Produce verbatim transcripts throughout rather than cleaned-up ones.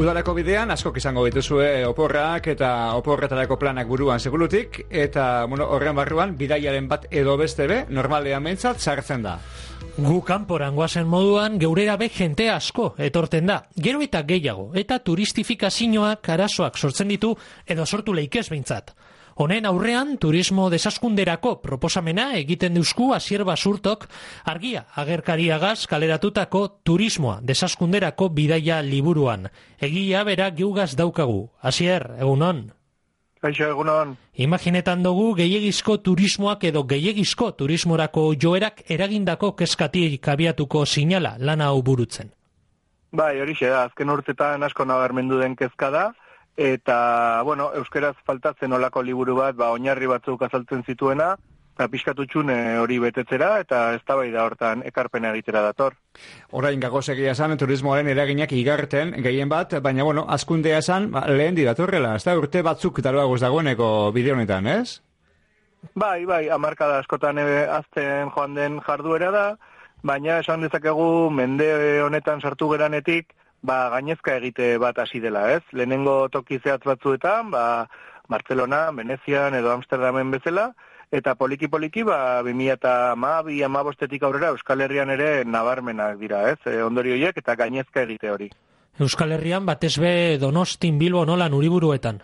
Udaleko bidean, askok izango dituzue oporrak eta oporretarako planak buruan segulutik, eta bueno, horren barruan, bidaiaren bat edo beste be, normalean behintzat sartzen da. Gu kanporan goazen moduan, geurera be jente asko etorten da. Gero eta gehiago, eta turistifikazioak arazoak sortzen ditu, edo sortu leikez behintzat. Honen aurrean, turismo desaskunderako proposamena egiten deusku Asier Basurtok argia agerkariagaz kaleratutako turismoa desaskunderako bidaia liburuan. Egia bera geugaz daukagu. Asier, egunon? Kaixo, egunon. Imaginetan dugu gehiegizko turismoak edo gehiegizko turismorako joerak eragindako keskatik abiatuko sinala lana hau burutzen. Bai, horixe da, azken urtetan asko nabarmendu den kezka da, eta, bueno, euskeraz faltatzen olako liburu bat, ba, oinarri batzuk azaltzen zituena, eta pixkatutxun hori betetzera, eta eztabaida hortan ekarpena egitera dator. Orain gagozegia esan, turismoaren eraginak igarten, gehien bat, baina, bueno, azkundea esan, ba, lehen didatorrela, ez da, urte batzuk daroagoz dagoeneko bide honetan, ez? Bai, bai, hamarkada askotan azten joan den jarduera da, baina esan dezakegu mende honetan sartu geranetik, ba, gainezka egite bat hasi dela, ez? Lehenengo toki zehatz batzuetan, ba, Barcelona, Venezian edo Amsterdamen bezala, eta poliki-poliki, ba, bi mila hamabi, hamabostetik aurrera Euskal Herrian ere nabarmenak dira, ez? E, ondorio horiek eta gainezka egite hori. Euskal Herrian batez be Donostin, Bilbo, nola hiriburuetan?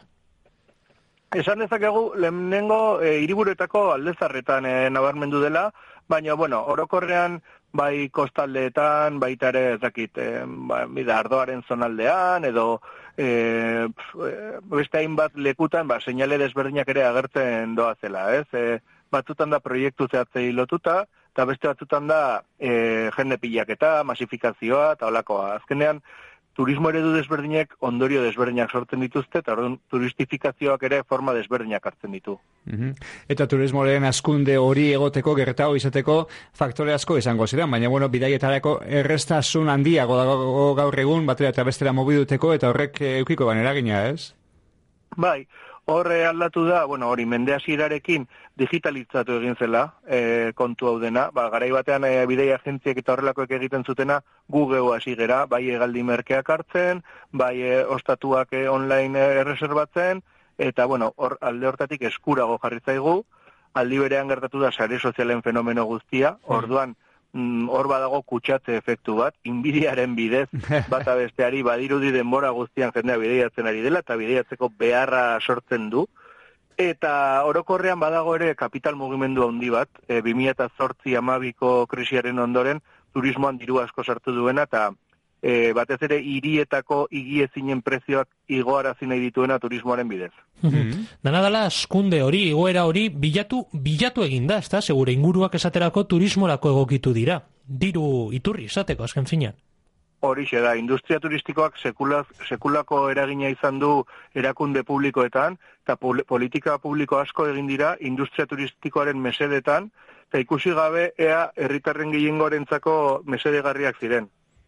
Esan dezakegu, lehenengo e, hiriburuetako aldezarretan e, nabarmendu dela, baina, bueno, orokorrean, bai kostaldeetan, baita ere, ez dakit, e, ba, mida, Ardoaren zonaldean, edo e, beste hainbat lekutan, ba, seinale desberdinak ere agertzen doazela, ez? E, batzutan da proiektu zehatzei lotuta, eta beste batzutan da e, jende pilaketa, masifikazioa, eta holakoa. Azkenean, turismo eredu desberdinek ondorio desberdinak sortzen dituzte, eta orduan turistifikazioak ere forma desberdinak hartzen ditu. Mm-hmm. Eta turismoaren askunde hori egoteko, gertago izateko, faktore asko izango ziren, baina bueno, bidaietarako errestasun handiago dago gaur egun, batera eta bestera mobiduteko, eta horrek eukiko ban eragina, ez? Bai, horre aldatu da, bueno, hori mende hasierarekin digitalitzatu egin zela e, kontu hau dena, ba, garai batean e, bidei agentziek eta horrelakoek egiten zutena gu geu hasi gera, bai hegaldi merkeak hartzen, bai e, ostatuak e, online e, erreserbatzen, eta bueno, hor alde hortatik eskurago jarri zaigu, aldi berean gertatu da sare sozialen fenomeno guztia, orduan hor badago kutsatze efektu bat, inbidiaren bidez, bata besteari badirudi denbora guztian jendea bideiatzen ari dela, eta bideiatzeko beharra sortzen du. Eta orokorrean badago ere kapital mugimendu handi bat, e, bi mila zortzi hamabiko krisiaren ondoren, turismoan diru asko sartu duena, eta e, batez ere hirietako higiezinen prezioak igoarazi nahi dituena turismoaren bidez. Mm-hmm. Dana dala askunde hori, igoera hori, bilatu, bilatu egin da, ezta? Segure inguruak esaterako turismorako egokitu dira. Diru iturri esateko, azken finean. Horixe da, industria turistikoak sekulaz, sekulako eragina izan du erakunde publikoetan, eta pol- politika publiko asko egin dira industria turistikoaren mesedetan, eta ikusi gabe ea herritarren gehiengorentzako mesedegarriak ziren.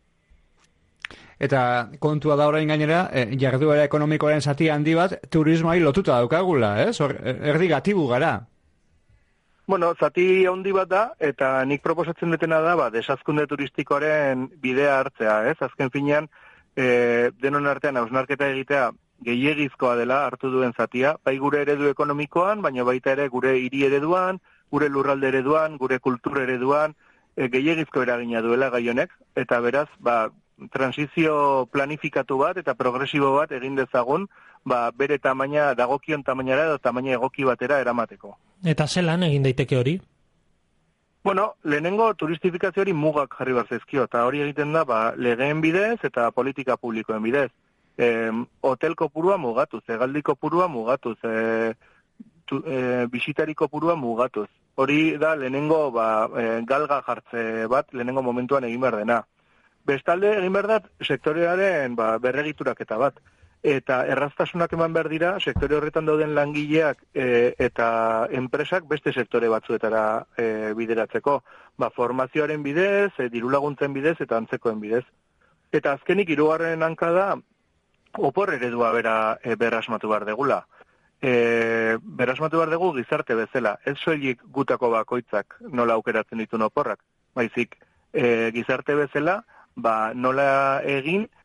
Eta kontua da orain gainera, eh, jarduera ekonomikoaren zati handi bat, turismoari lotuta daukagula, ez? Hor, erdi gatibu gara. Bueno, zati handi bat da, eta nik proposatzen dutena da, ba, desazkunde turistikoaren bidea hartzea, ez? Azken finean, e, denon artean hausnarketa egitea gehiegizkoa dela hartu duen zatia, bai gure eredu ekonomikoan, baina baita ere gure hiri ereduan, gure lurralde ereduan, gure kultur ereduan, e, gehiegizko eragina duela gai honek, eta beraz, ba, transizio planifikatu bat eta progresibo bat egin dezagun, ba, bere tamaina, dagokion tamainara edo tamaina egoki batera eramateko. Eta zelan egin daiteke hori? Bueno, lehenengo turistifikazio hori mugak jarri behar zaizkio, eta hori egiten da, ba, legeen bidez eta politika publikoen bidez. E, hotel kopurua mugatuz, hegaldi kopurua mugatuz, e, tu, e, bisitari kopurua mugatuz. Hori da lehenengo ba, e, galga jartze bat, lehenengo momentuan egin behar dena. Bestalde egin behar da sektorearen ba, berregituraketa bat. Eta erraztasunak eman behar dira, sektore horretan dauden langileak e, eta enpresak beste sektore batzuetara e, bideratzeko. Ba, formazioaren bidez, e, dirulaguntzen bidez eta antzekoen bidez. Eta azkenik hirugarren hanka da, opor eredua bera e, berrasmatu behar degula. E, berrasmatu behar dugu gizarte bezala. Ez soilik gutako bakoitzak nola aukeratzen dituen oporrak. Baizik, e, gizarte bezala, ba, nola egin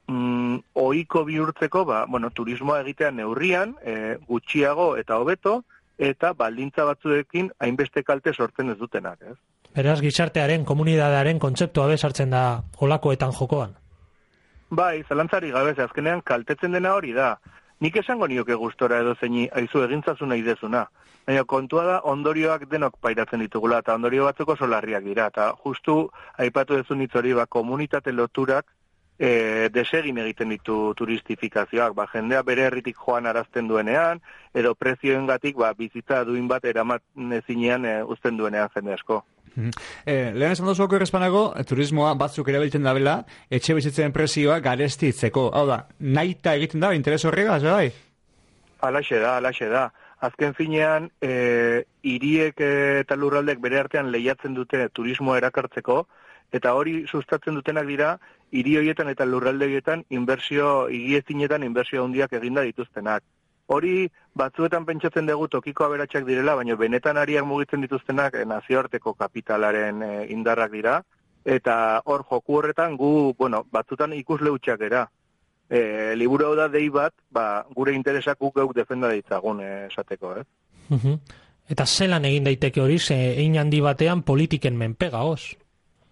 mm, ohiko bihurtzeko, ba, bueno, turismoa egitea neurrian, e, gutxiago eta hobeto, eta baldintza batzuekin hainbeste kalte sortzen ez dutenak, ez? Beraz, gizartearen, komunidadearen kontzeptua bezartzen da olakoetan jokoan. Bai, zalantzari gabe, ze azkenean kaltetzen dena hori da. Nik esango nioke gustora edo zeini aizu egintzazu nahi dezuna. Baina kontua da ondorioak denok pairatzen ditugula, eta ondorio batzuk oso larriak dira. Eta justu aipatu dezun hitz hori, ba, komunitate loturak e, desegin egiten ditu turistifikazioak. Ba, jendea bere herritik joan arazten duenean, edo prezioengatik ba, bizitza duin bat eraman ezinean e, uzten duenean jende asko. Eh, lehen esan dozu okorrezpanago, turismoa batzuk erabiltzen dabela, etxe bizitzen prezioa garestitzeko. Hau da, nahita egiten da, interes horregaz, bai? Alaxe da, alaxe da. Azken finean, e, hiriek eta lurraldek bere artean lehiatzen dute turismoa erakartzeko, eta hori sustatzen dutenak dira, hiri horietan eta lurralde horietan, inbertsio, higiezinetan inbertsio handiak eginda dituztenak. Hori batzuetan pentsatzen dugu tokiko aberatsak direla, baina benetan ariak mugitzen dituztenak e, nazioarteko kapitalaren e, indarrak dira, eta hor joku horretan gu, bueno, batzutan ikusle hutsak era. E, liburu hau da dei bat, ba, gure interesak guk geuk defenda ditzagun e, esateko, eh? Uh-huh. Eta zelan egin daiteke hori, ze hein handi batean politiken menpega, os?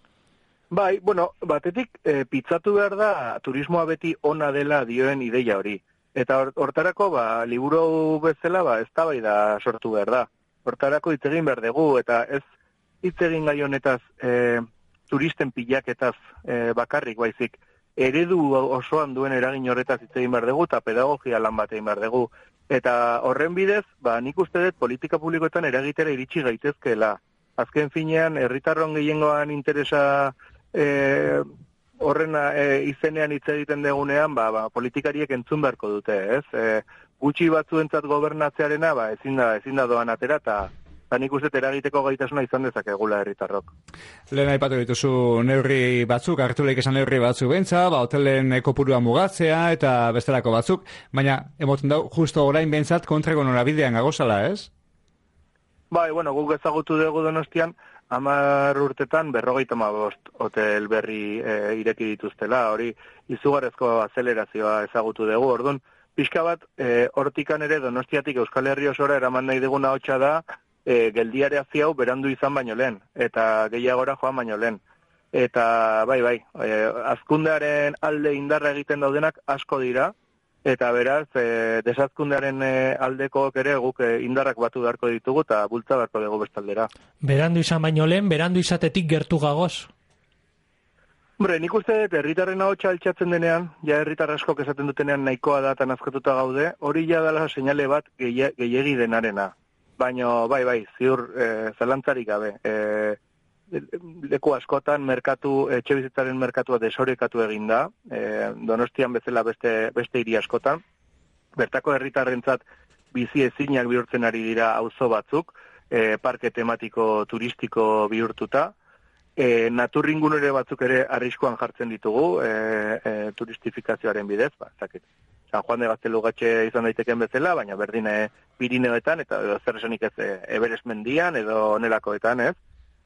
Bai, bueno, batetik e, pitzatu behar da turismoa beti ona dela dioen ideia hori. Eta hortarako, ba, liburu bezala, ba, eztabaida sortu behar da. Hortarako hitz egin behar dugu, eta ez hitz egin gai honetaz e, turisten pilaketaz e, bakarrik baizik. Eredu osoan duen eragin horretaz hitz egin behar dugu, eta pedagogia lan bat egin behar dugu. Eta horren bidez, ba, nik uste dut politika publikoetan eragitera iritsi gaitezkeela. Azken finean, herritarron gehiengoan interesa e, horren e, izenean hitz egiten degunean, ba, ba, politikariek entzun beharko dute, ez? E, gutxi batzuentzat gobernatzearena, ba, ezin da, ezin da doan atera, eta nik uste eragiteko gaitasuna izan dezakegula herritarrok. Lehen aipatu dituzu neurri batzuk, hartu lehik esan neurri batzuk bentsa, ba, hotelen kopurua mugatzea eta bestelako batzuk, baina emoten dau, justo orain bentsat kontrako norabidean gagozala, ez? Bai, bueno, guk ezagutu dugu Donostian, hamar urtetan berrogeita hamabost hotel berri e, ireki dituztela, hori izugarrezko azelerazioa ezagutu dugu. Orduan, pixka bat, e, hortikan ere Donostiatik Euskal Herri osora eraman nahi duguna hotxa da, e, geldiare hazi hau berandu izan baino lehen, eta gehiagora joan baino lehen. Eta bai, bai, e, azkundearen alde indarra egiten daudenak asko dira, eta beraz, e, desazkundearen e, aldekook ere guk e, indarrak batu beharko ditugu eta bultza beharko dugu bestaldera. Berandu izan baino lehen, berandu izatetik gertu gagoz? Hombre, nik uste dut herritarren ahotsa altxatzen denean, ja herritar askok esaten dutenean nahikoa da eta nazkatuta gaude, hori ja dela seinale bat gehiegi denarena. Baina, bai, bai, ziur e, zalantzarik gabe. E, leku askotan merkatu, etxe bizitzaren merkatua desorekatu egin da, e, Donostian bezala beste, beste hiri askotan. Bertako herritarrentzat bizi ezinak bihurtzen ari dira auzo batzuk, e, parke tematiko turistiko bihurtuta. E, naturringunere batzuk ere arriskuan jartzen ditugu e, e, turistifikazioaren bidez, ba, zakit. San Juan de Gaztelugatxe izan daiteken bezala, baina berdin e, Pirineoetan, eta edo zer esanik ez e, Everest mendian, edo nelakoetan, ez?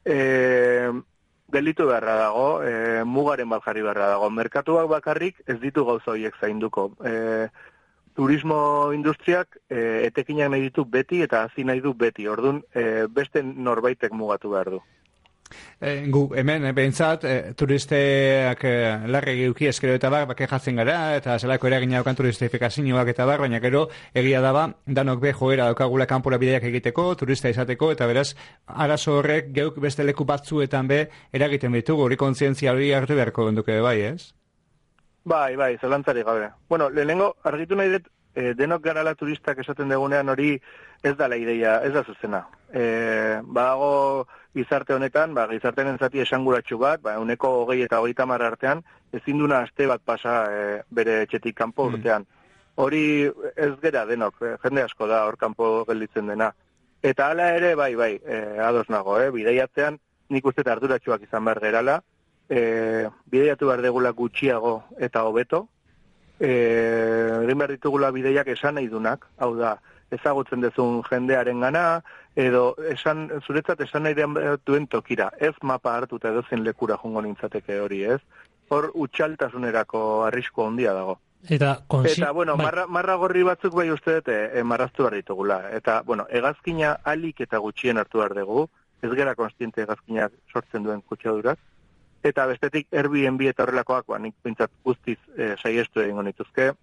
E, gelitu beharra dago, e, mugaren bat jarri beharra dago. Merkatuak bakarrik ez ditu gauza horiek zainduko. E, turismo industriak e, etekinak nahi ditu beti eta hazi nahi du beti. Orduan, e, beste norbaitek mugatu behar du. E, gu, hemen, e, behintzat, e, turisteak e, larri geuki eskero eta bar, bake jatzen gara, eta zelako eragina daukan turistifikazioak eta bar, baina gero egia daba, danok be joera daukagula kanpora bideak egiteko, turista izateko, eta beraz, arazo horrek geuk beste leku batzuetan be eragiten ditugu, hori kontzientzia hori hartu beharko genduke bai, ez? Bai, bai, zelantzari gabe. Bueno, lehenengo, argitu nahi dut, e, denok garala turistak esaten dugunean hori ez da la ideia, ez da zuzena. E, badago gizarte honetan, ba, gizartearen zati esanguratsu bat, ba, uneko hogei eta hogeita hamar artean, ezin duna aste bat pasa e, bere etxetik kanpo urtean. Hori ez gera denok, e, jende asko da hor kanpo gelditzen dena. Eta hala ere, bai, bai, e, ados nago, e, bideiatzean nik uste arduratsuak izan behar gerala, e, bideiatu behar degula gutxiago eta hobeto, e, egin behar ditugula bideiak esan nahi dunak, hau da, ezagutzen dezun jendearen gana, edo esan, zuretzat esan nahi duen tokira, ez mapa hartuta edo zen lekura jongo nintzateke hori, ez? hor utxaltasunerako arrisku handia dago. Eta, konsi... eta bueno, bai. marra, marra gorri batzuk bai uste dut e, marraztu behar ditugula. Eta, bueno, hegazkina alik eta gutxien hartu behar dugu, ez gara konstiente hegazkinak sortzen duen kutsadurak. Eta bestetik Airbnb eta horrelakoak, ba, nik bintzat guztiz e, saiestu egingo nituzke,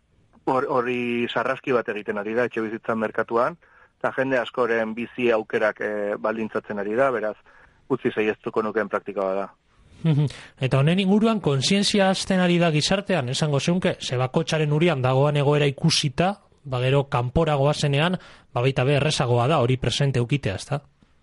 hori sarraski bat egiten ari da, etxe bizitzan merkatuan, eta jende askoren bizi aukerak e, baldintzatzen ari da, beraz, utzi saiestuko nukeen praktika bada. Eta honen inguruan kontzientzia hasten ari da gizartean, esango zeunke, zebakotxaren urian dagoan egoera ikusita, bagero kanporagoa zenean, babaita be errezagoa da hori presente eukitea, ezta?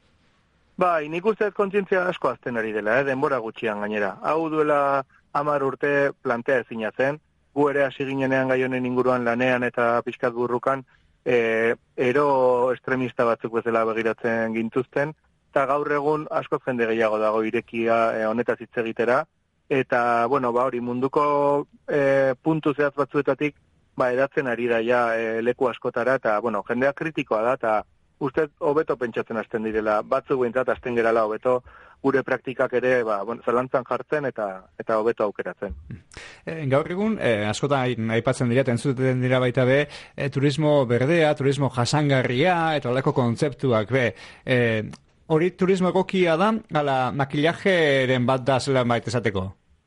Bai, nik uste kontzientzia asko azten ari dela, eh, denbora gutxian gainera. Hau duela hamar urte plantea ezina zen, gu ere hasi ginenean gai honen inguruan lanean eta pixkat burrukan, e, ero estremista batzuk bezala begiratzen gintuzten, eta gaur egun asko jende gehiago dago irekia e, honetaz hitz egitera, eta, bueno, ba, hori munduko e, puntu zehaz batzuetatik, ba, edatzen ari da ja e, leku askotara, eta, bueno, jendea kritikoa da, eta uste hobeto pentsatzen hasten direla, batzuk behintzat hasten gerala hobeto, gure praktikak ere, ba, bueno, zalantzan jartzen eta eta hobeto aukeratzen. E, gaur egun, e, askotan aipatzen dira, eta entzuten dira baita be, e, turismo berdea, turismo jasangarria, eta olako kontzeptuak be, e, hori turismo egokia da, ala makillajeren bat da zelan baita esateko?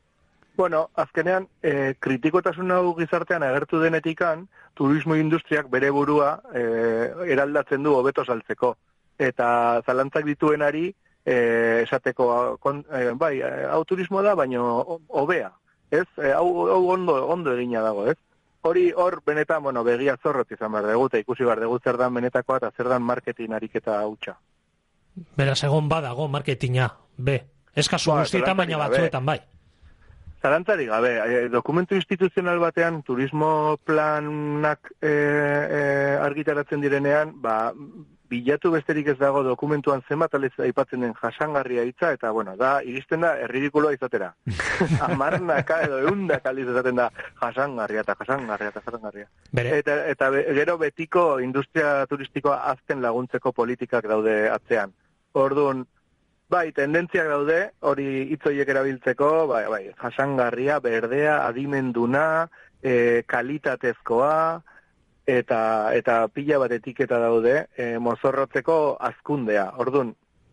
Bueno, azkenean, e, kritikotasun hau gizartean agertu denetikan, turismo industriak bere burua e, eraldatzen du hobeto saltzeko. Eta zalantzak dituenari, e, esateko, kon, e, bai, hau turismo da, baino hobea. Ez? E, hau, hau ondo, ondo egina dago, ez? Hori hor benetan, bueno, begia zorrot izan behar dugu, eta ikusi behar dugu zer dan benetakoa eta zer dan marketing ariketa hautsa. Beraz, egon badago marketinga, be. Ez kasu ba, guztietan, baina batzuetan bai. Zalantzari gabe, e, dokumentu instituzional batean turismo planak e, e, argitaratzen direnean, ba, bilatu besterik ez dago dokumentuan zenbat alez aipatzen den jasangarria hitza, eta, bueno, da, iristen da, erridikuloa izatera. Amarnaka edo eundak aldiz esaten da jasangarria eta jasangarria eta jasangarria. Bere. Eta, eta be, gero betiko industria turistikoa azten laguntzeko politikak daude atzean. Orduan, bai, tendentziak daude, hori hitz horiek erabiltzeko, bai, bai, jasangarria, berdea, adimenduna, e, kalitatezkoa, eta eta pila bat etiketa daude, e, mozorrotzeko azkundea. Orduan,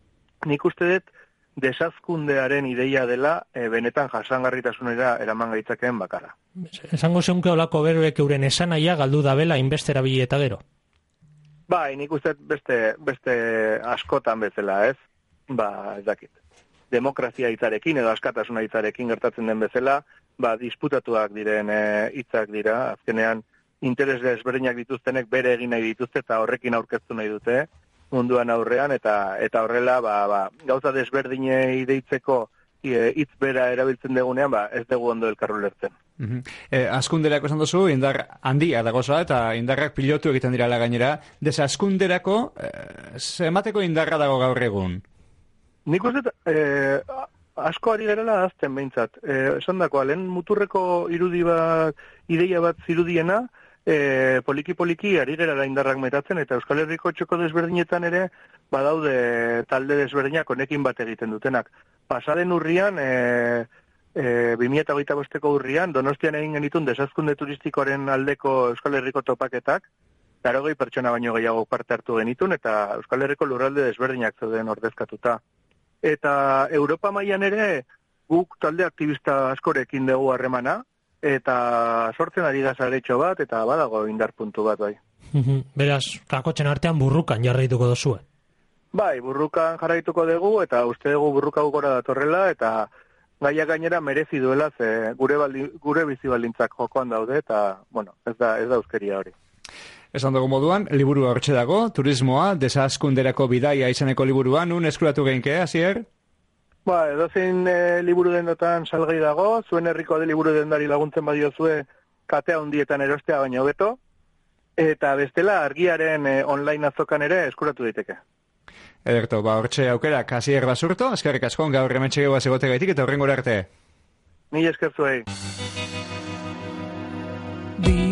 nik uste dut desazkundearen ideia dela, e, benetan jasangarritasunera eraman gaitzakeen bakara. Esango zeunke olako beroek euren esanaia galdu dabela inbestera bili eta gero? Bai, nik uste dut beste, beste askotan bezala, ez? Ba, ez dakit. Demokrazia hitzarekin edo askatasuna hitzarekin gertatzen den bezala, ba, disputatuak diren hitzak e, dira, azkenean interes desberdinak dituztenek bere egin nahi dituzte eta horrekin aurkeztu nahi dute munduan aurrean, eta eta horrela ba, ba, gauza desberdinei deitzeko hitz bera erabiltzen degunean, ba, ez dugu ondo elkar ulertzen. Mm-hmm. E, askunderako esan duzu, indar handia dagoza, eta indarrak pilotu egiten dirala gainera. Desaskunderako, e, zemateko indarra dago gaur egun? Nik uste, eh, asko ari gerela azten behintzat. Eh, esan dako, lehen muturreko irudi bat, ideia bat zirudiena, eh, poliki-poliki ari gerela indarrak metatzen, eta Euskal Herriko txoko desberdinetan ere, badaude talde desberdinak honekin bat egiten dutenak. Pasaden urrian, eh, eh, bi mila hogeita bosteko urrian, Donostian egin genitun desazkunde turistikoaren aldeko Euskal Herriko topaketak, laurogei pertsona baino gehiago parte hartu genitun, eta Euskal Herriko lurralde desberdinak zeuden ordezkatuta. Eta Europa mailan ere guk talde aktivista askorekin dugu harremana, eta sortzen ari da saretxo bat, eta badago indar puntu bat bai. Beraz, kakotxen artean burrukan jarraituko dozue. Bai, burrukan jarraituko dugu, eta uste dugu burruka gora datorrela, eta gaia gainera merezi duela, ze gure, baldi, gure bizi baldintzak jokoan daude, eta, bueno, ez da, ez da euskeria hori. Esan dugu moduan, liburua hortxe dago, turismoa, desazkunderako bidaia izeneko liburua, nun eskuratu geinke, Asier? Ba, edozein e, liburu dendotan salgai dago, zuen herriko de liburu dendari laguntzen badio zue katea hundietan erostea baino beto, eta bestela argiaren e, online azokan ere eskuratu daiteke. Ederto, ba, hortxe aukerak, Asier Basurto, eskerrik asko, gaur rementxe gehuaz egote gaitik, eta horrengora arte. Ni esker zuei.